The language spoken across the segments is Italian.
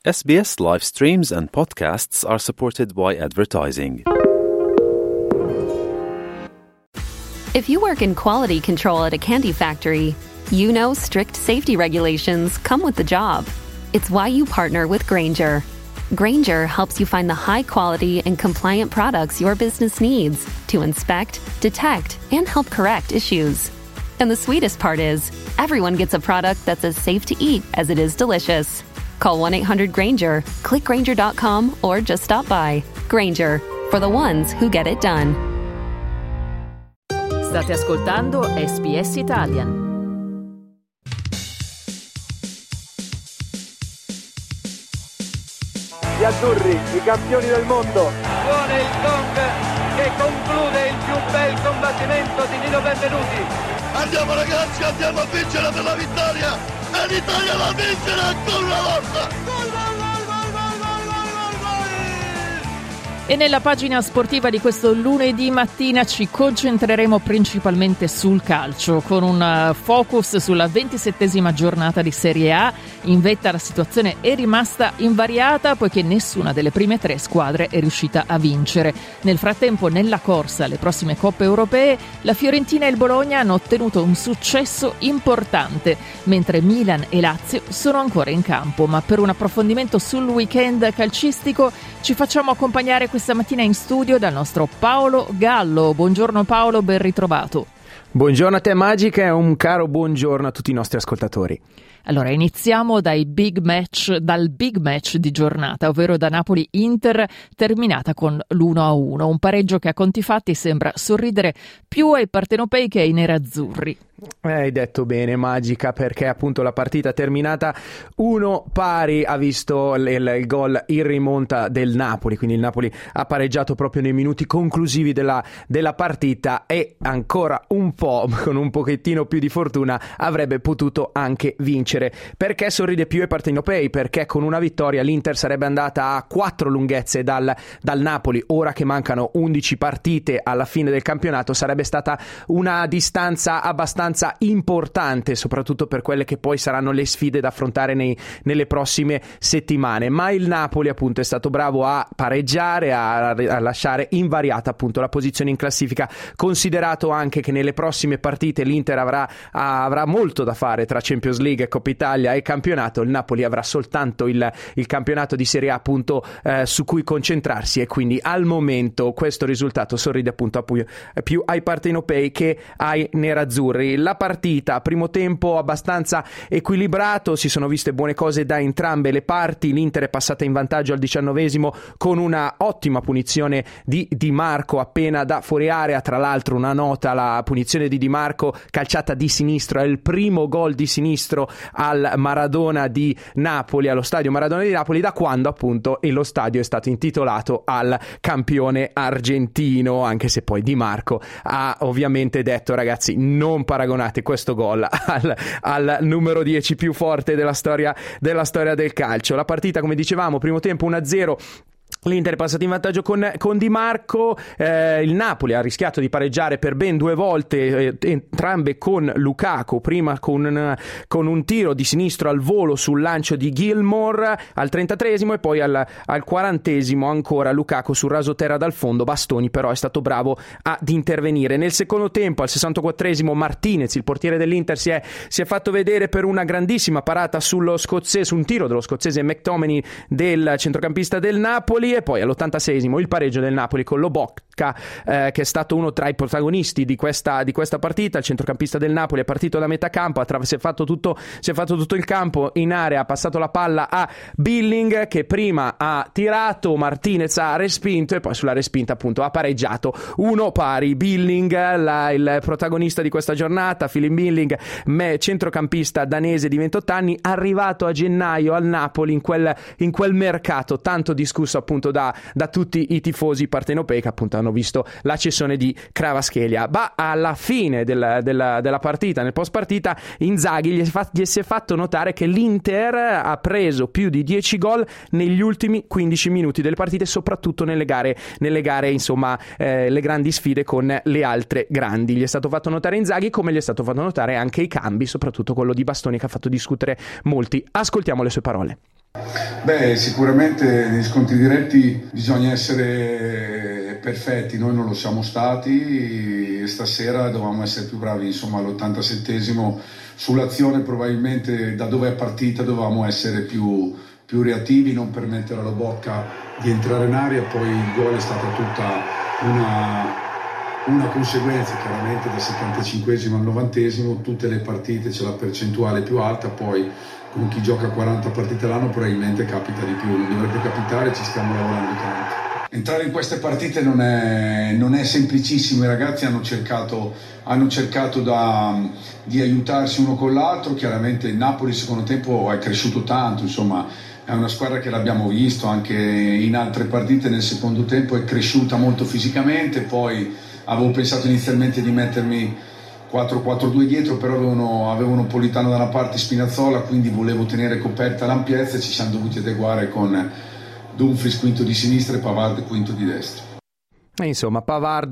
SBS live streams and podcasts are supported by advertising. If you work in quality control at a candy factory, you know strict safety regulations come with the job. It's why you partner with Grainger. Grainger helps you find the high-quality and compliant products your business needs to inspect, detect, and help correct issues. And the sweetest part is, everyone gets a product that's as safe to eat as it is delicious. Call 1-800-GRAINGER, click Grainger.com, or just stop by. Grainger, for the ones who get it done. State ascoltando SBS Italian. Gli azzurri, i campioni del mondo. Suona il gong che conclude il più bel combattimento di Nino Benvenuti. Andiamo ragazzi, andiamo a vincere per la vittoria! E l'Italia va a vincere ancora una volta! E nella pagina sportiva di questo lunedì mattina ci concentreremo principalmente sul calcio, con un focus sulla 27esima giornata di Serie A. In vetta la situazione è rimasta invariata poiché nessuna delle prime tre squadre è riuscita a vincere. Nel frattempo, nella corsa alle prossime coppe europee, la Fiorentina e il Bologna hanno ottenuto un successo importante, mentre Milan e Lazio sono ancora in campo. Ma per un approfondimento sul weekend calcistico ci facciamo accompagnare questa mattina in studio dal nostro Paolo Gallo. Buongiorno Paolo, ben ritrovato. Buongiorno a te Magica e un caro buongiorno a tutti i nostri ascoltatori. Allora, iniziamo dal big match di giornata, ovvero da Napoli-Inter, terminata con l'1-1, un pareggio che a conti fatti sembra sorridere più ai partenopei che ai nerazzurri. Hai detto bene Magica, perché appunto la partita terminata 1-1 ha visto il gol in rimonta del Napoli, quindi il Napoli ha pareggiato proprio nei minuti conclusivi della partita e ancora un po', con un pochettino più di fortuna, avrebbe potuto anche vincere. Perché sorride più ai partenopei? Perché con una vittoria l'Inter sarebbe andata a 4 lunghezze dal Napoli. Ora che mancano 11 partite alla fine del campionato sarebbe stata una distanza abbastanza importante, soprattutto per quelle che poi saranno le sfide da affrontare nelle prossime settimane. Ma il Napoli appunto è stato bravo a pareggiare, a lasciare invariata appunto la posizione in classifica, considerato anche che nelle prossime partite l'Inter avrà molto da fare tra Champions League, Coppa Italia e campionato. Il Napoli avrà soltanto il campionato di Serie A appunto su cui concentrarsi, e quindi al momento questo risultato sorride appunto più ai partenopei che ai nerazzurri. La partita, primo tempo abbastanza equilibrato, si sono viste buone cose da entrambe le parti. L'Inter è passata in vantaggio al 19esimo con una ottima punizione di Di Marco appena da fuori area. Tra l'altro una nota, la punizione di Di Marco calciata di sinistro, è il primo gol di sinistro al Maradona di Napoli, allo stadio Maradona di Napoli, da quando appunto lo stadio è stato intitolato al campione argentino, anche se poi Di Marco ha ovviamente detto: ragazzi, non paragonate questo gol al numero 10 più forte della storia del calcio. La partita, come dicevamo, primo tempo 1-0. L'Inter è passato in vantaggio con Di Marco. Il Napoli ha rischiato di pareggiare per ben 2 volte, entrambe con Lukaku, prima con un tiro di sinistro al volo sul lancio di Gilmour al 33esimo e poi al 40esimo ancora Lukaku sul rasoterra dal fondo. Bastoni però è stato bravo ad intervenire. Nel secondo tempo, al 64esimo, Martinez, il portiere dell'Inter, si è fatto vedere per una grandissima parata su un tiro dello scozzese McTominay, del centrocampista del Napoli. E poi all'86esimo il pareggio del Napoli con Lobotka, che è stato uno tra i protagonisti di questa partita. Il centrocampista del Napoli è partito da metà campo, si è fatto tutto il campo in area, ha passato la palla a Billing, che prima ha tirato, Martinez ha respinto e poi sulla respinta appunto ha pareggiato 1-1. Billing, il protagonista di questa giornata, Philip Billing, centrocampista danese di 28 anni, arrivato a gennaio al Napoli in quel mercato tanto discusso appunto da tutti i tifosi partenopei, che appunto hanno visto la cessione di Kvaratskhelia. Ma alla fine della partita, nel post partita, Inzaghi gli si è fatto notare che l'Inter ha preso più di 10 gol negli ultimi 15 minuti delle partite, soprattutto nelle gare insomma, le grandi sfide con le altre grandi. Gli è stato fatto notare Inzaghi, come gli è stato fatto notare anche i cambi, soprattutto quello di Bastoni, che ha fatto discutere molti. Ascoltiamo le sue parole. Beh, sicuramente negli scontri diretti bisogna essere perfetti, noi non lo siamo stati e stasera dovevamo essere più bravi, insomma all'87esimo sull'azione probabilmente da dove è partita dovevamo essere più reattivi, non permettere alla Bocca di entrare in aria, poi il gol è stata tutta una conseguenza, chiaramente dal 75esimo al 90esimo tutte le partite c'è la percentuale più alta, poi con chi gioca 40 partite l'anno probabilmente capita di più, non dovrebbe capitare, ci stiamo lavorando tanto. Entrare in queste partite non è semplicissimo, i ragazzi hanno cercato di aiutarsi uno con l'altro, chiaramente il Napoli il secondo tempo è cresciuto tanto, insomma è una squadra che l'abbiamo visto anche in altre partite nel secondo tempo, è cresciuta molto fisicamente, poi avevo pensato inizialmente di mettermi 4-4-2 dietro, però avevano Politano da una parte, Spinazzola, quindi volevo tenere coperta l'ampiezza e ci siamo dovuti adeguare con Dumfries quinto di sinistra e Pavard quinto di destra. Insomma, Pavard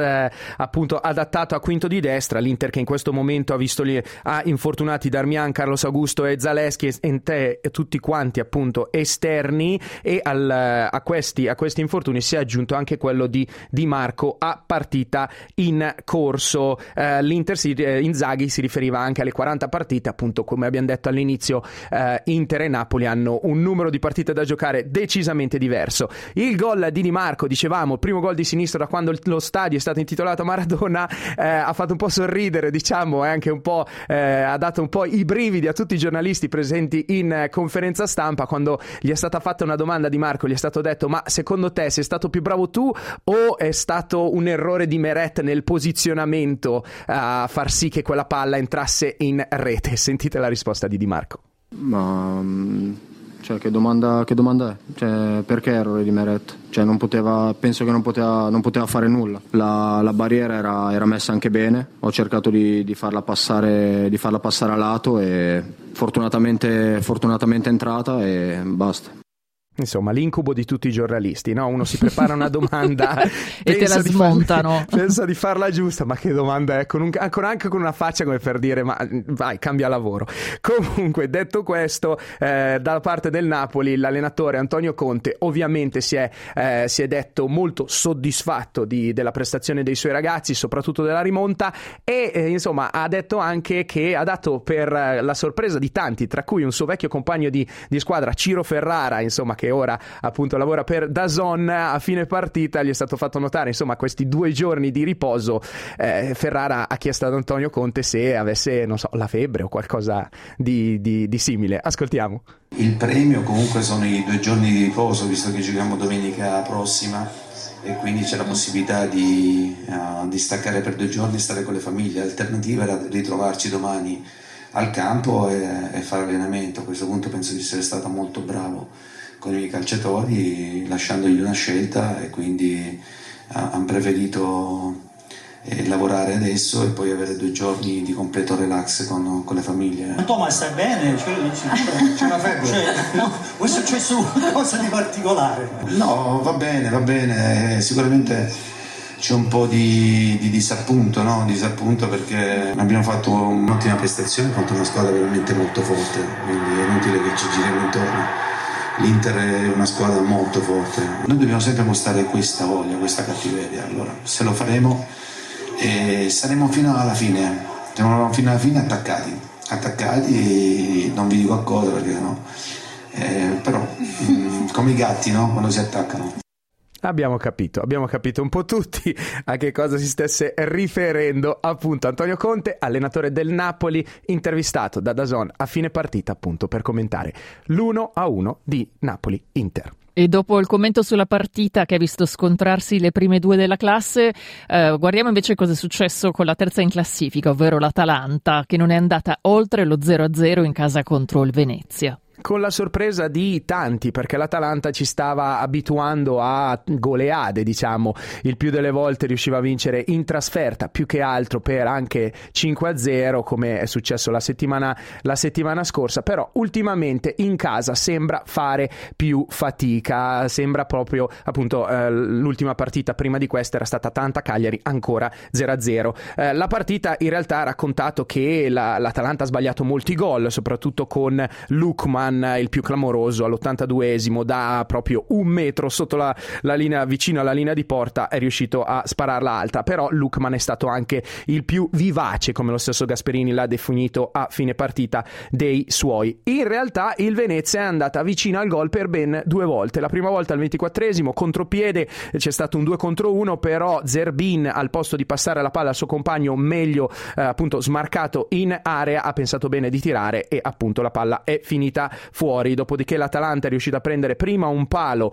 appunto adattato a quinto di destra, l'Inter che in questo momento ha visto infortunati Darmian, Carlos Augusto e Zaleschi e tutti quanti appunto esterni, e a questi infortuni si è aggiunto anche quello di Di Marco a partita in corso. L'Inter Inzaghi si riferiva anche alle 40 partite, appunto come abbiamo detto all'inizio, Inter e Napoli hanno un numero di partite da giocare decisamente diverso. Il gol di Di Marco, dicevamo, primo gol di sinistra da quando lo stadio è stato intitolato a Maradona, ha fatto un po' sorridere, diciamo, e anche un po' ha dato un po' i brividi a tutti i giornalisti presenti in conferenza stampa quando gli è stata fatta una domanda di Marco, gli è stato detto: ma secondo te sei stato più bravo tu o è stato un errore di Meret nel posizionamento a far sì che quella palla entrasse in rete? Sentite la risposta di Di Marco. Ma cioè, che domanda è? Cioè, perché errore di Meret? Cioè, penso che non poteva fare nulla. La barriera era messa anche bene, ho cercato di farla passare a lato e fortunatamente è entrata e basta. Insomma, l'incubo di tutti i giornalisti, no? Uno si prepara una domanda e te la smontano. Pensa di farla giusta, ma che domanda è? Anche con una faccia come per dire: ma vai, cambia lavoro. Comunque, detto questo, dalla parte del Napoli l'allenatore Antonio Conte ovviamente si è detto molto soddisfatto della prestazione dei suoi ragazzi, soprattutto della rimonta, e insomma ha detto anche che ha dato per la sorpresa di tanti, tra cui un suo vecchio compagno di squadra, Ciro Ferrara, insomma, che ora appunto lavora per DAZN. A fine partita gli è stato fatto notare, insomma, questi 2 giorni di riposo. Ferrara ha chiesto ad Antonio Conte se avesse, non so, la febbre o qualcosa di simile. Ascoltiamo. Il premio comunque sono i 2 giorni di riposo, visto che giochiamo domenica prossima e quindi c'è la possibilità di staccare per 2 giorni e stare con le famiglie. L'alternativa era ritrovarci domani al campo e fare allenamento. A questo punto penso di essere stato molto bravo con i calciatori, lasciandogli una scelta, e quindi hanno preferito lavorare adesso e poi avere 2 giorni di completo relax con le famiglie. Thomas, stai bene? C'è una febbre? No, è successo qualcosa di particolare? No, va bene, sicuramente c'è un po' di disappunto, no? Disappunto perché abbiamo fatto un'ottima prestazione contro una squadra veramente molto forte, quindi è inutile che ci giriamo intorno. L'Inter è una squadra molto forte, noi dobbiamo sempre mostrare questa voglia, questa cattiveria. Allora, se lo faremo saremo fino alla fine attaccati, non vi dico a cosa perché no, però come i gatti, no? Quando si attaccano. Abbiamo capito un po' tutti a che cosa si stesse riferendo appunto Antonio Conte, allenatore del Napoli, intervistato da DAZN a fine partita appunto per commentare l'1-1 di Napoli-Inter. E dopo il commento sulla partita che ha visto scontrarsi le prime 2 della classe, guardiamo invece cosa è successo con la terza in classifica, ovvero l'Atalanta, che non è andata oltre lo 0-0 in casa contro il Venezia. Con la sorpresa di tanti, perché l'Atalanta ci stava abituando a goleade, diciamo, il più delle volte riusciva a vincere in trasferta, più che altro per anche 5-0 come è successo la settimana scorsa, però ultimamente in casa sembra fare più fatica, sembra proprio appunto l'ultima partita prima di questa era stata Atalanta-Cagliari, ancora 0-0. La partita in realtà ha raccontato che l'Atalanta ha sbagliato molti gol, soprattutto con Lukman Lukman, il più clamoroso, all'82esimo da proprio 1 metro sotto la linea, vicino alla linea di porta, è riuscito a spararla alta. Però Lukman è stato anche il più vivace, come lo stesso Gasperini l'ha definito a fine partita, dei suoi. In realtà il Venezia è andata vicino al gol per ben 2 volte. La prima volta al 24esimo, contropiede, c'è stato un 2 contro 1, però Zerbin, al posto di passare la palla al suo compagno, meglio appunto smarcato in area, ha pensato bene di tirare e appunto la palla è finita fuori. Dopodiché l'Atalanta è riuscita a prendere prima un palo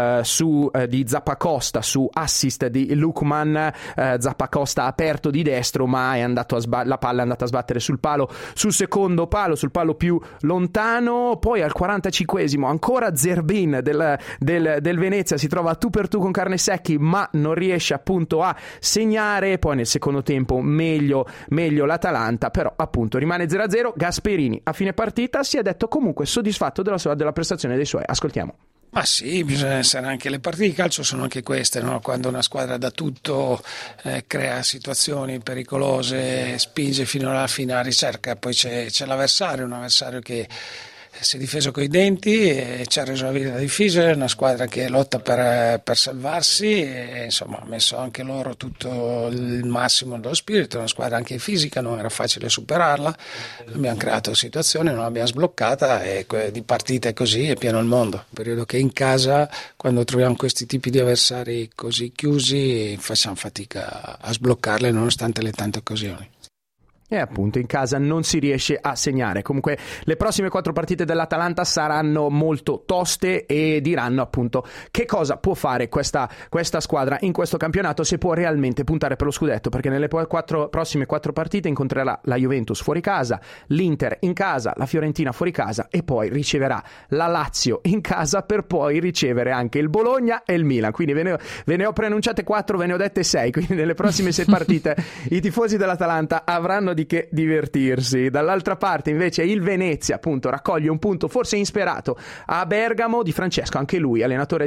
di Zappacosta su assist di Lukman. Zappacosta aperto di destro, ma la palla è andata a sbattere sul secondo palo, sul palo più lontano. Poi al 45esimo ancora Zerbin del Venezia si trova tu per tu con Carnesecchi, ma non riesce appunto a segnare. Poi nel secondo tempo meglio l'Atalanta, però appunto rimane 0-0. Gasperini a fine partita si è detto comunque soddisfatto della prestazione dei suoi. Ascoltiamo. Ma sì, bisogna essere, anche le partite di calcio sono anche queste, no? Quando una squadra dà tutto, crea situazioni pericolose, spinge fino alla fine, ricerca, poi c'è l'avversario, un avversario che si è difeso coi denti e ci ha reso la vita difficile, una squadra che lotta per salvarsi e insomma ha messo anche loro tutto il massimo dello spirito, una squadra anche fisica, non era facile superarla, abbiamo creato situazioni, non l'abbiamo sbloccata e di partite così è pieno il mondo, periodo che in casa quando troviamo questi tipi di avversari così chiusi facciamo fatica a sbloccarle nonostante le tante occasioni. E appunto in casa non si riesce a segnare. Comunque le prossime 4 partite dell'Atalanta saranno molto toste e diranno appunto che cosa può fare questa squadra in questo campionato, se può realmente puntare per lo scudetto, perché nelle prossime 4 partite incontrerà la Juventus fuori casa, l'Inter in casa, la Fiorentina fuori casa e poi riceverà la Lazio in casa per poi ricevere anche il Bologna e il Milan. Quindi ve ne ho preannunciate 4, ve ne ho dette 6, quindi nelle prossime 6 partite i tifosi dell'Atalanta avranno di che divertirsi. Dall'altra parte invece il Venezia appunto raccoglie un punto forse insperato a Bergamo di Francesco, anche lui allenatore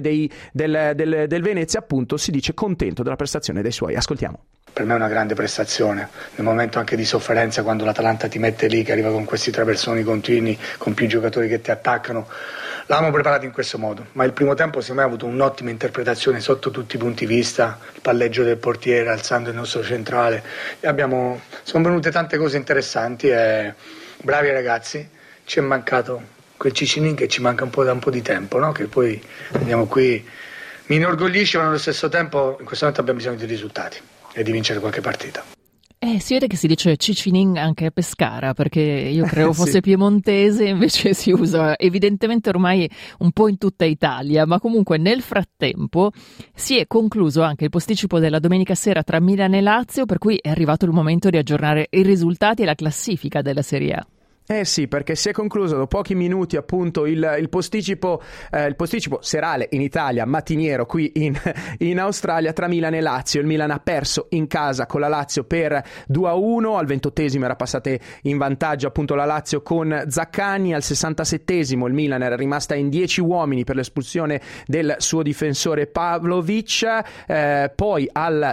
del Venezia appunto si dice contento della prestazione dei suoi. Ascoltiamo. Per me è una grande prestazione, nel momento anche di sofferenza, quando l'Atalanta ti mette lì, che arriva con questi traversoni continui, con più giocatori che ti attaccano. L'avevamo preparato in questo modo, ma il primo tempo secondo me ha avuto un'ottima interpretazione sotto tutti i punti di vista, il palleggio del portiere alzando il nostro centrale, e sono venute tante cose interessanti e bravi ragazzi. Ci è mancato quel Cicinin che ci manca da un po' di tempo, no? Che poi andiamo qui, mi inorgoglisce, ma allo stesso tempo in questo momento abbiamo bisogno di risultati e di vincere qualche partita. Si vede che si dice Cicinin anche a Pescara, perché io credo fosse piemontese, invece si usa evidentemente ormai un po' in tutta Italia, ma comunque nel frattempo si è concluso anche il posticipo della domenica sera tra Milan e Lazio, per cui è arrivato il momento di aggiornare i risultati e la classifica della Serie A. Sì, perché si è concluso dopo pochi minuti appunto il posticipo serale in Italia, mattiniero qui in Australia, tra Milan e Lazio. Il Milan ha perso in casa con la Lazio per 2-1, al 28esimo era passata in vantaggio appunto la Lazio con Zaccagni, al 67esimo il Milan era rimasta in 10 uomini per l'espulsione del suo difensore Pavlovic, poi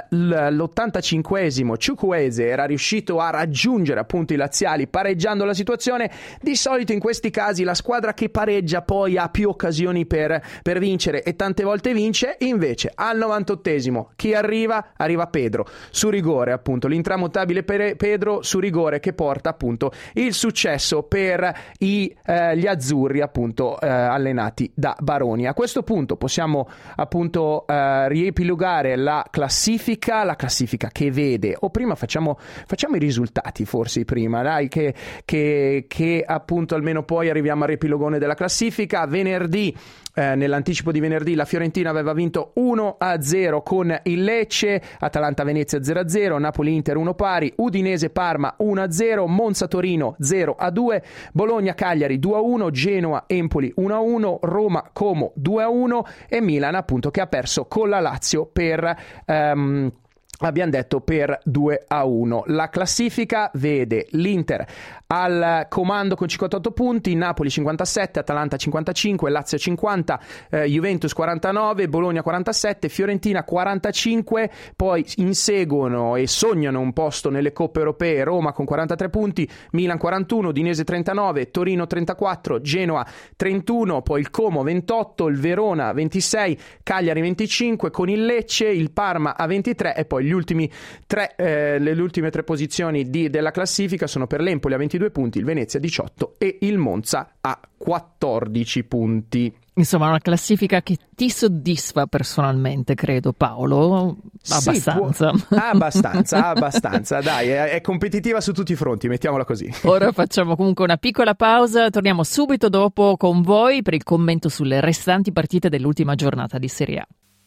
all'85esimo Chukwueze era riuscito a raggiungere appunto i laziali pareggiando la situazione. Di solito in questi casi la squadra che pareggia poi ha più occasioni per vincere e tante volte vince. Invece al 98esimo chi arriva? Arriva Pedro su rigore, appunto l'intramontabile Pedro su rigore, che porta appunto il successo per gli azzurri appunto allenati da Baroni. A questo punto possiamo appunto riepilogare la classifica che vede, o prima facciamo i risultati forse prima, dai, che appunto almeno poi arriviamo al riepilogone della classifica. Venerdì, nell'anticipo di venerdì, la Fiorentina aveva vinto 1-0 con il Lecce, Atalanta-Venezia 0-0, Napoli-Inter 1 pari, Udinese-Parma 1-0, Monza-Torino 0-2, Bologna-Cagliari 2-1, Genoa-Empoli 1-1, Roma-Como 2-1 e Milan appunto che ha perso con la Lazio per abbiamo detto per 2-1. La classifica vede l'Inter al comando con 58 punti, Napoli 57, Atalanta 55, Lazio 50, Juventus 49, Bologna 47, Fiorentina 45, poi inseguono e sognano un posto nelle coppe europee Roma con 43 punti, Milan 41, Udinese 39, Torino 34, Genoa 31, poi il Como 28, il Verona 26, Cagliari 25, con il Lecce, il Parma a 23 e poi le ultime tre posizioni della classifica sono per l'Empoli a 22 punti, il Venezia 18 e il Monza a 14 punti. Insomma, una classifica che ti soddisfa personalmente, credo, Paolo? Abbastanza. Sì, abbastanza. Dai, è competitiva su tutti i fronti, mettiamola così. Ora facciamo comunque una piccola pausa, torniamo subito dopo con voi per il commento sulle restanti partite dell'ultima giornata di Serie A.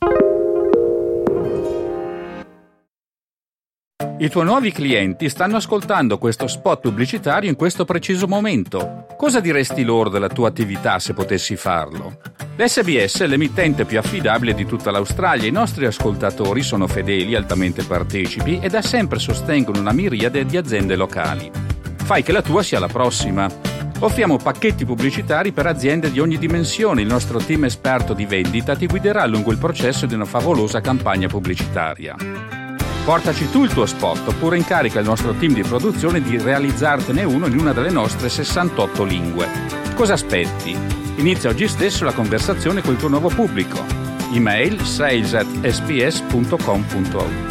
I tuoi nuovi clienti stanno ascoltando questo spot pubblicitario in questo preciso momento. Cosa diresti loro della tua attività se potessi farlo? L'SBS è l'emittente più affidabile di tutta l'Australia. I nostri ascoltatori sono fedeli, altamente partecipi e da sempre sostengono una miriade di aziende locali. Fai che la tua sia la prossima. Offriamo pacchetti pubblicitari per aziende di ogni dimensione. Il nostro team esperto di vendita ti guiderà lungo il processo di una favolosa campagna pubblicitaria. Portaci tu il tuo spot oppure incarica il nostro team di produzione di realizzartene uno in una delle nostre 68 lingue. Cosa aspetti? Inizia oggi stesso la conversazione col tuo nuovo pubblico. Email sales@sbs.com.au.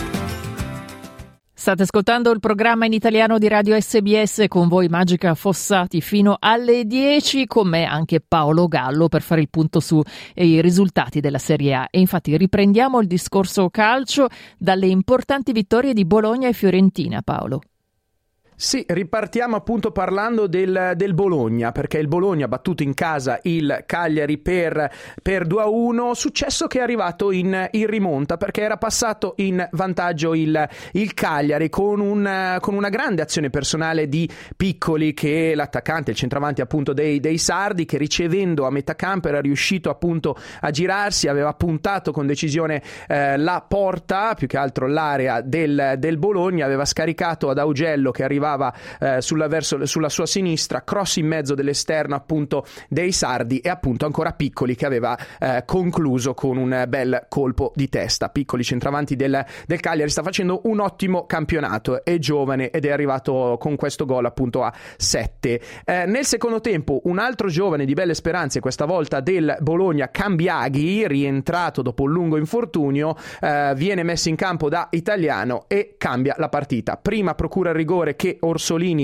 State ascoltando il programma in italiano di Radio SBS, con voi Magica Fossati fino alle 10, con me anche Paolo Gallo per fare il punto sui risultati della Serie A. E infatti riprendiamo il discorso calcio dalle importanti vittorie di Bologna e Fiorentina, Paolo. Sì, ripartiamo appunto parlando del Bologna, perché il Bologna ha battuto in casa il Cagliari per 2-1, successo che è arrivato in rimonta, perché era passato in vantaggio il Cagliari con una grande azione personale di Piccoli, che è l'attaccante, il centravanti appunto dei sardi, che ricevendo a metà campo era riuscito appunto a girarsi, aveva puntato con decisione la porta, più che altro l'area del Bologna, aveva scaricato ad Augello che arrivava sulla sua sinistra, cross in mezzo dell'esterno appunto dei sardi e appunto ancora Piccoli che aveva concluso con un bel colpo di testa. Piccoli, centravanti del Cagliari, sta facendo un ottimo campionato, è giovane ed è arrivato con questo gol appunto a 7. Nel secondo tempo un altro giovane di belle speranze, questa volta del Bologna, Cambiaghi, rientrato dopo un lungo infortunio, viene messo in campo da Italiano e cambia la partita. Prima procura il rigore che Orsolini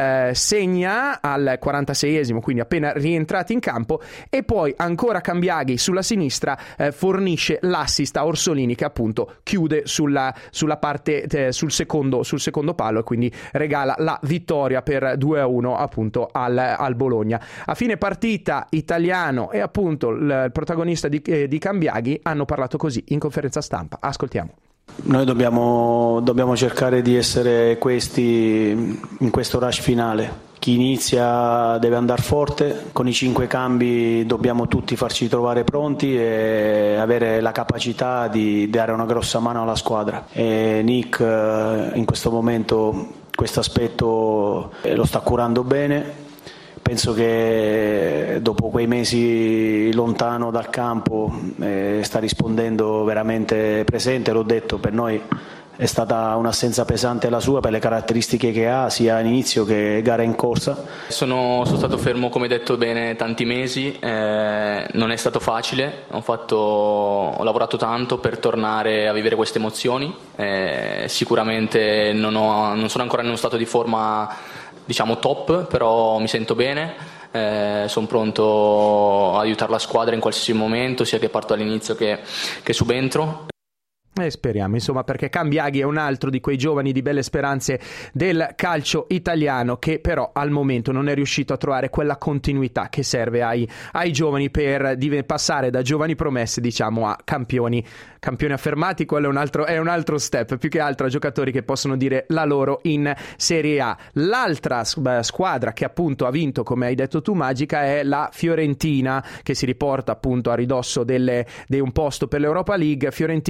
segna al 46esimo, quindi appena rientrati in campo, e poi ancora Cambiaghi sulla sinistra fornisce l'assist a Orsolini, che appunto chiude sulla parte sul secondo palo e quindi regala la vittoria per 2-1 appunto al Bologna. A fine partita Italiano e appunto il protagonista di Cambiaghi hanno parlato così in conferenza stampa. Ascoltiamo. Noi dobbiamo cercare di essere questi in questo rush finale. Chi inizia deve andare forte, con i 5 cambi dobbiamo tutti farci trovare pronti e avere la capacità di dare una grossa mano alla squadra. E Nick in questo momento questo aspetto lo sta curando bene. Penso che dopo quei mesi lontano dal campo sta rispondendo veramente presente, l'ho detto, per noi è stata un'assenza pesante la sua per le caratteristiche che ha sia all'inizio che gara in corsa. Sono stato fermo, come detto bene, tanti mesi, non è stato facile, ho lavorato tanto per tornare a vivere queste emozioni, sicuramente non sono ancora in uno stato di forma diciamo top, però mi sento bene, sono pronto a aiutare la squadra in qualsiasi momento, sia che parto all'inizio che subentro. Speriamo, insomma, perché Cambiaghi è un altro di quei giovani di belle speranze del calcio italiano che però al momento non è riuscito a trovare quella continuità che serve ai giovani per passare da giovani promesse, diciamo, a campioni affermati. Quello è un altro step, più che altro a giocatori che possono dire la loro in Serie A. L'altra squadra che appunto ha vinto, come hai detto tu Magica, è la Fiorentina, che si riporta appunto a ridosso di un posto per l'Europa League. Fiorentina, successo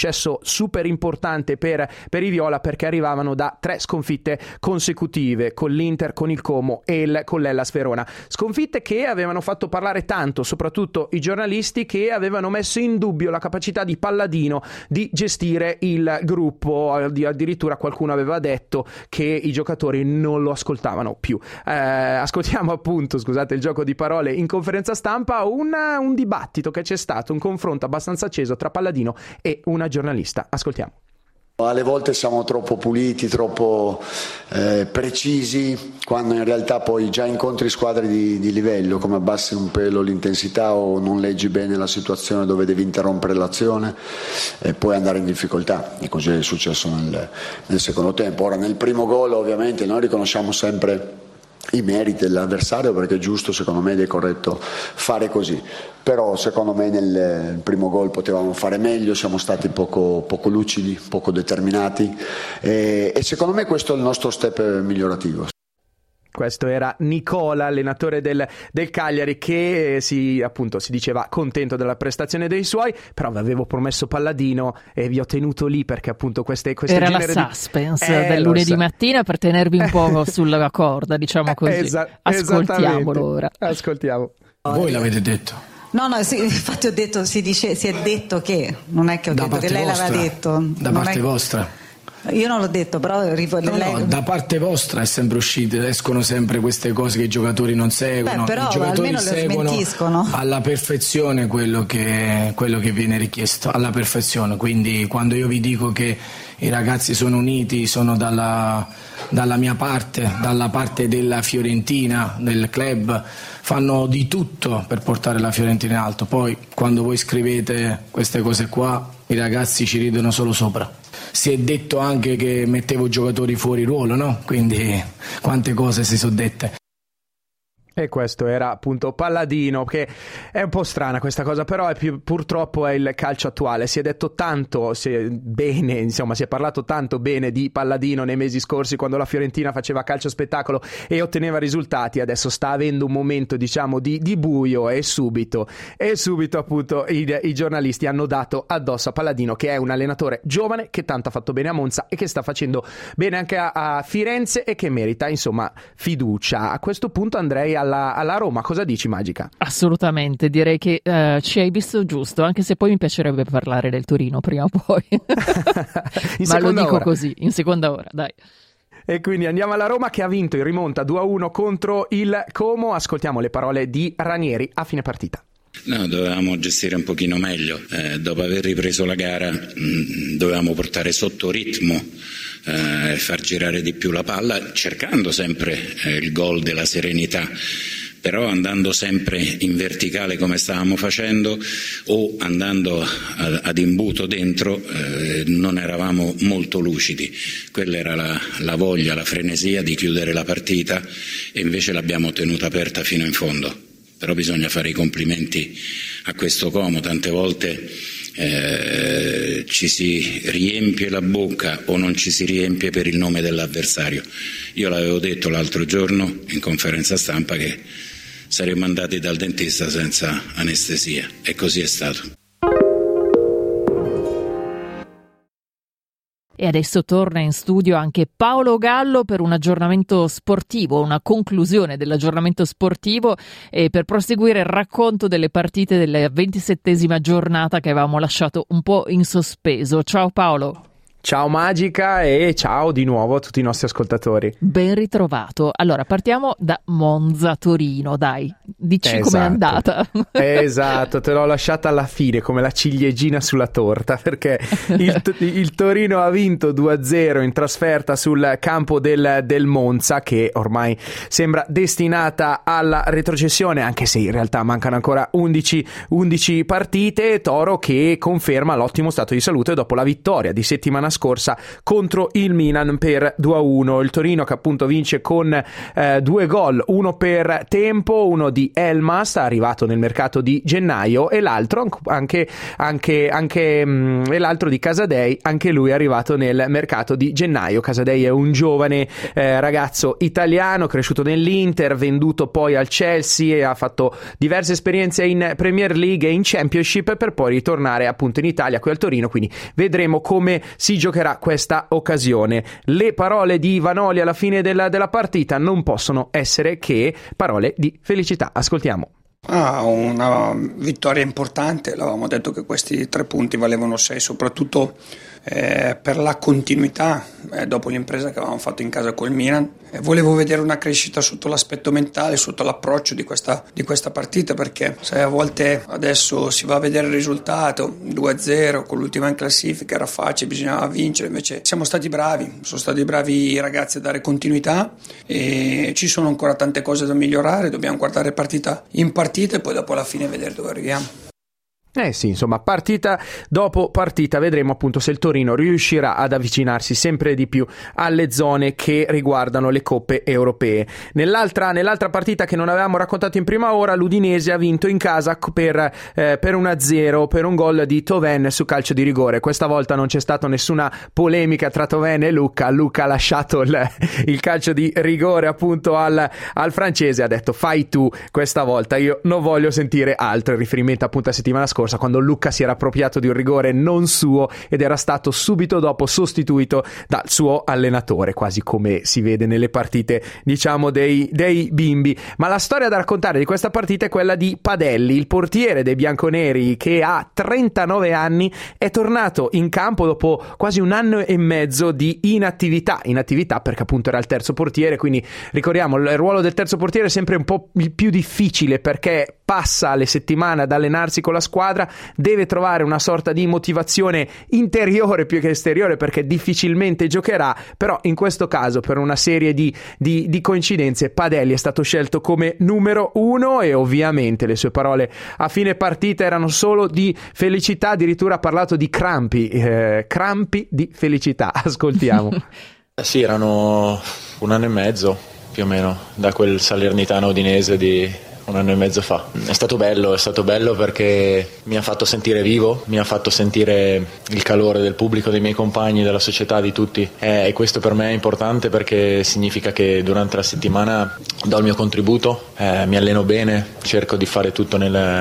successo super importante per i viola, perché arrivavano da 3 sconfitte consecutive con l'Inter, con il Como e con l'Hellas Verona, sconfitte che avevano fatto parlare tanto soprattutto i giornalisti, che avevano messo in dubbio la capacità di Palladino di gestire il gruppo. Addirittura qualcuno aveva detto che i giocatori non lo ascoltavano più. Ascoltiamo appunto, scusate il gioco di parole, in conferenza stampa un dibattito che c'è stato, un confronto abbastanza acceso tra Palladino e una giornalista. Ascoltiamo. Alle volte siamo troppo puliti, troppo precisi, quando in realtà poi già incontri squadre di livello, come abbassi un pelo l'intensità o non leggi bene la situazione dove devi interrompere l'azione e puoi andare in difficoltà, e così è successo nel secondo tempo. Ora nel primo gol ovviamente noi riconosciamo sempre i meriti dell'avversario, perché è giusto secondo me ed è corretto fare così, però secondo me nel primo gol potevamo fare meglio, siamo stati poco lucidi, poco determinati e secondo me questo è il nostro step migliorativo. Questo era Nicola, allenatore del Cagliari, che si diceva contento della prestazione dei suoi, però vi avevo promesso Palladino e vi ho tenuto lì perché appunto queste era la suspense del lunedì mattina, per tenervi un po' sulla corda, diciamo così. Ascoltiamolo ora. Ascoltiamo. Voi l'avete detto? No, sì, infatti ho detto, si è detto che, non è che ho detto che lei l'aveva detto. Da parte vostra? Io non l'ho detto, però no, da parte vostra è sempre uscito, escono sempre queste cose che i giocatori non seguono. Però i giocatori almeno seguono alla perfezione quello che viene richiesto, alla perfezione. Quindi quando io vi dico che i ragazzi sono uniti, sono dalla mia parte, dalla parte della Fiorentina, del club, fanno di tutto per portare la Fiorentina in alto. Poi quando voi scrivete queste cose qua, i ragazzi ci ridono solo sopra. Si è detto anche che mettevo giocatori fuori ruolo, no? Quindi quante cose si sono dette. E questo era appunto Palladino, che è un po' strana questa cosa, però purtroppo è il calcio attuale. Si è detto tanto bene, insomma, si è parlato tanto bene di Palladino nei mesi scorsi, quando la Fiorentina faceva calcio spettacolo e otteneva risultati. Adesso sta avendo un momento, diciamo, di buio e subito appunto i giornalisti hanno dato addosso a Palladino, che è un allenatore giovane che tanto ha fatto bene a Monza e che sta facendo bene anche a Firenze e che merita, insomma, fiducia. A questo punto andrei alla Roma. Cosa dici, Magica? Assolutamente, direi che ci hai visto giusto, anche se poi mi piacerebbe parlare del Torino prima o poi. Ma lo dico così, in seconda ora, dai. E quindi andiamo alla Roma, che ha vinto in rimonta 2-1 contro il Como. Ascoltiamo le parole di Ranieri a fine partita. No, dovevamo gestire un pochino meglio, dopo aver ripreso la gara dovevamo portare sotto ritmo e far girare di più la palla, cercando sempre il gol della serenità, però andando sempre in verticale come stavamo facendo o andando ad imbuto dentro, non eravamo molto lucidi. Quella era la voglia, la frenesia di chiudere la partita, e invece l'abbiamo tenuta aperta fino in fondo. Però bisogna fare i complimenti a questo Como, tante volte ci si riempie la bocca o non ci si riempie per il nome dell'avversario. Io l'avevo detto l'altro giorno in conferenza stampa che saremmo andati dal dentista senza anestesia, e così è stato. E adesso torna in studio anche Paolo Gallo per un aggiornamento sportivo, una conclusione dell'aggiornamento sportivo, e per proseguire il racconto delle partite della 27esima giornata che avevamo lasciato un po' in sospeso. Ciao Paolo. Ciao Magica e ciao di nuovo a tutti i nostri ascoltatori. Ben ritrovato. Allora, partiamo da Monza-Torino, dai. Dici com'è andata. Esatto, te l'ho lasciata alla fine come la ciliegina sulla torta, perché il Torino ha vinto 2-0 in trasferta sul campo del Monza, che ormai sembra destinata alla retrocessione, anche se in realtà mancano ancora 11 partite. Toro che conferma l'ottimo stato di salute dopo la vittoria di settimana settimana scorsa contro il Milan per 2-1. Il Torino che appunto vince con 2 gol, uno per tempo, uno di Elmas arrivato nel mercato di gennaio e l'altro e l'altro di Casadei, anche lui è arrivato nel mercato di gennaio. Casadei è un giovane ragazzo italiano cresciuto nell'Inter, venduto poi al Chelsea e ha fatto diverse esperienze in Premier League e in Championship per poi ritornare appunto in Italia qui al Torino, quindi vedremo come si giocherà questa occasione. Le parole di Vanoli alla fine della partita non possono essere che parole di felicità. Ascoltiamo. Una vittoria importante, l'avevamo detto che questi 3 punti valevano 6, soprattutto per la continuità dopo l'impresa che avevamo fatto in casa col Milan. Volevo vedere una crescita sotto l'aspetto mentale, sotto l'approccio di questa partita, perché se a volte adesso si va a vedere il risultato 2-0 con l'ultima in classifica era facile, bisognava vincere, invece sono stati bravi i ragazzi a dare continuità e ci sono ancora tante cose da migliorare, dobbiamo guardare partita in partita e poi dopo alla fine vedere dove arriviamo. Sì, insomma, partita dopo partita vedremo appunto se il Torino riuscirà ad avvicinarsi sempre di più alle zone che riguardano le coppe europee. Nell'altra partita che non avevamo raccontato in prima ora, l'Udinese ha vinto in casa per 1-0 per un gol di Thauvin su calcio di rigore. Questa volta non c'è stata nessuna polemica tra Thauvin e Luca ha lasciato il calcio di rigore appunto al francese, ha detto fai tu questa volta, io non voglio sentire altro, in riferimento appunto a settimana scorsa quando Luca si era appropriato di un rigore non suo ed era stato subito dopo sostituito dal suo allenatore, quasi come si vede nelle partite diciamo dei bimbi. Ma la storia da raccontare di questa partita è quella di Padelli, il portiere dei bianconeri che ha 39 anni, è tornato in campo dopo quasi 1 anno e mezzo di inattività perché appunto era il terzo portiere, quindi ricordiamo il ruolo del terzo portiere è sempre un po' il più difficile perché passa le settimane ad allenarsi con la squadra, deve trovare una sorta di motivazione interiore più che esteriore perché difficilmente giocherà, però in questo caso per una serie di coincidenze Padelli è stato scelto come numero 1 e ovviamente le sue parole a fine partita erano solo di felicità, addirittura ha parlato di crampi di felicità. Ascoltiamo. Sì, erano 1 anno e mezzo più o meno da quel Salernitano Udinese di 1 anno e mezzo fa. È stato bello perché mi ha fatto sentire vivo, mi ha fatto sentire il calore del pubblico, dei miei compagni, della società, di tutti e questo per me è importante perché significa che durante la settimana do il mio contributo, mi alleno bene, cerco di fare tutto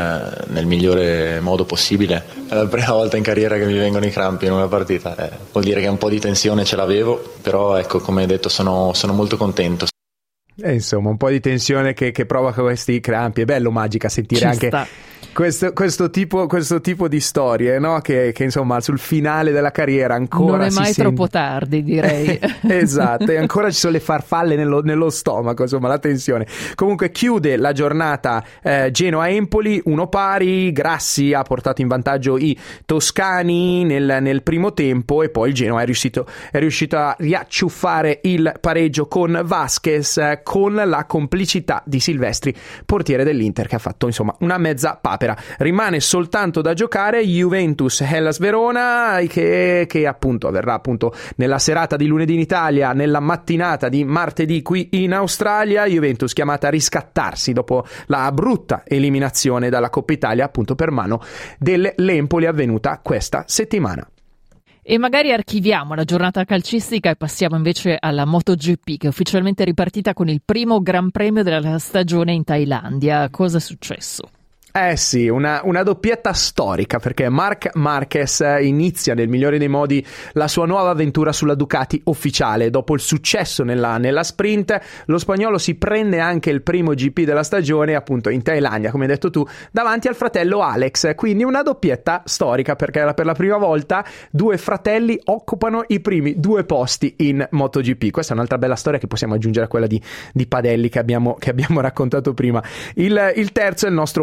nel migliore modo possibile. È la prima volta in carriera che mi vengono i crampi in una partita, vuol dire che un po' di tensione ce l'avevo, però ecco, come detto sono molto contento. Insomma, un po' di tensione che provoca questi crampi. È bello, Magica, sentire anche questo tipo di storie, no? Che insomma sul finale della carriera ancora non è mai troppo tardi, direi. Esatto, e ancora ci sono le farfalle nello stomaco, insomma la tensione. Comunque chiude la giornata Genoa-Empoli 1-1. Grassi ha portato in vantaggio i toscani nel primo tempo e poi il Genoa è riuscito a riacciuffare il pareggio con Vasquez, con la complicità di Silvestri, portiere dell'Inter, che ha fatto insomma una mezza papera. Rimane soltanto da giocare Juventus Hellas Verona che appunto avverrà appunto nella serata di lunedì in Italia, nella mattinata di martedì qui in Australia. Juventus chiamata a riscattarsi dopo la brutta eliminazione dalla Coppa Italia appunto per mano dell'Empoli avvenuta questa settimana. E magari archiviamo la giornata calcistica e passiamo invece alla MotoGP, che è ufficialmente ripartita con il primo Gran Premio della stagione in Thailandia. Cosa è successo? Sì, una doppietta storica perché Marc Marquez inizia nel migliore dei modi la sua nuova avventura sulla Ducati ufficiale. Dopo il successo nella sprint, lo spagnolo si prende anche il primo GP della stagione appunto in Thailandia, come hai detto tu, davanti al fratello Alex. Quindi una doppietta storica perché per la prima volta 2 fratelli occupano i primi 2 posti in MotoGP. Questa è un'altra bella storia che possiamo aggiungere a quella di Padelli che abbiamo raccontato prima. Il terzo è il nostro Pecco Bagnaia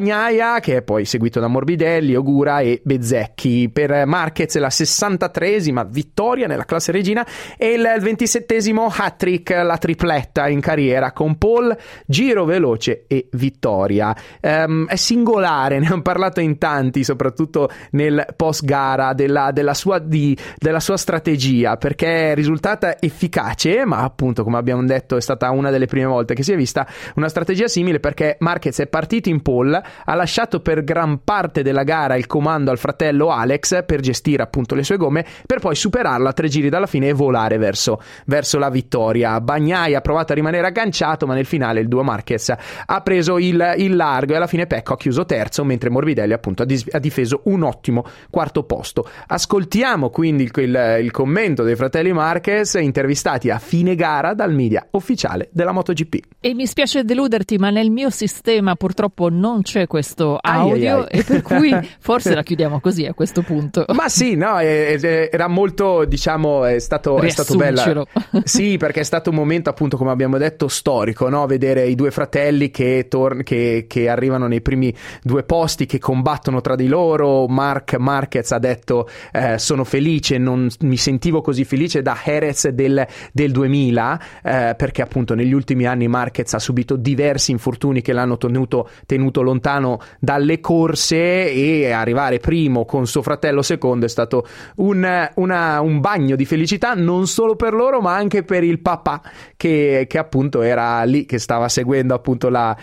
Bagnaia, che è poi seguito da Morbidelli, Ogura e Bezzecchi. Per Marquez la 63esima vittoria nella classe regina e il 27esimo hat-trick, la tripletta in carriera con pole, giro veloce e vittoria. È singolare, ne hanno parlato in tanti, soprattutto nel post gara, della sua strategia, perché è risultata efficace, ma appunto, come abbiamo detto, è stata una delle prime volte che si è vista una strategia simile, perché Marquez è partito in pole, ha lasciato per gran parte della gara il comando al fratello Alex per gestire appunto le sue gomme, per poi superarlo a 3 giri dalla fine e volare verso la vittoria. Bagnaia ha provato a rimanere agganciato, ma nel finale il duo Marquez ha preso il largo e alla fine Pecco ha chiuso terzo, mentre Morbidelli appunto ha difeso un ottimo quarto posto. Ascoltiamo quindi il commento dei fratelli Marquez, intervistati a fine gara dal media ufficiale della MotoGP. E mi spiace deluderti, ma nel mio sistema purtroppo non c'è questo audio, e per cui forse la chiudiamo così a questo punto. Ma sì, no, era molto, diciamo, è stato bella. Sì, perché è stato un momento, appunto, come abbiamo detto, storico, no? Vedere i due fratelli che arrivano nei primi 2 posti, che combattono tra di loro. Marquez ha detto sono felice, non mi sentivo così felice da Jerez del 2000, perché appunto negli ultimi anni Marquez ha subito diversi infortuni che l'hanno tenuto lontano dalle corse, e arrivare primo con suo fratello secondo è stato un bagno di felicità, non solo per loro ma anche per il papà che appunto era lì, che stava seguendo appunto la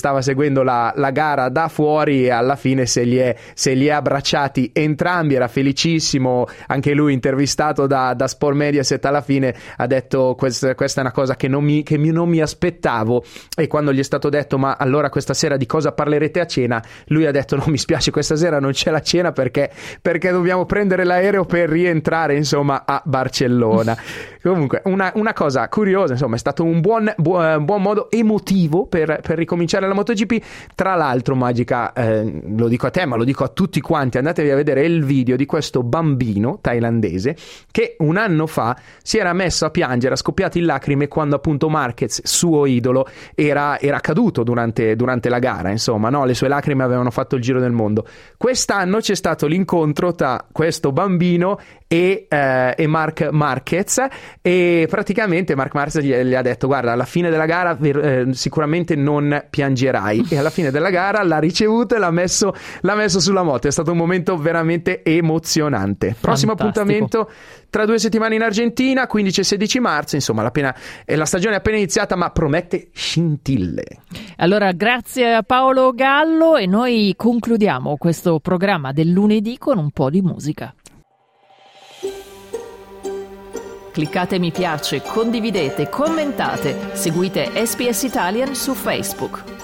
gara da fuori, e alla fine se li è abbracciati entrambi. Era felicissimo, anche lui intervistato da Sport Mediaset alla fine ha detto questa è una cosa che non mi aspettavo, e quando gli è stato detto ma allora questa sera di cosa parlerete a cena, lui ha detto no, mi spiace, questa sera non c'è la cena perché dobbiamo prendere l'aereo per rientrare insomma a Barcellona. Comunque una cosa curiosa, insomma, è stato un buon modo emotivo per ricominciare la MotoGP. Tra l'altro, Magica, lo dico a te ma lo dico a tutti quanti, andatevi a vedere il video di questo bambino thailandese che un anno fa si era messo a piangere, ha scoppiato in lacrime quando appunto Marquez, suo idolo, era caduto durante la gara, insomma, no? Le sue lacrime avevano fatto il giro del mondo. Quest'anno c'è stato l'incontro tra questo bambino e Marc Marquez, e praticamente Marc Marquez gli ha detto guarda, alla fine della gara sicuramente non piangerai, e alla fine della gara l'ha ricevuto e l'ha messo sulla moto. È stato un momento veramente emozionante. Prossimo appuntamento tra 2 settimane in Argentina, 15 e 16 marzo, insomma la stagione è appena iniziata ma promette scintille. Allora grazie a Paolo Gallo, e noi concludiamo questo programma del lunedì con un po' di musica. Cliccate mi piace, condividete, commentate, seguite SPS Italian su Facebook.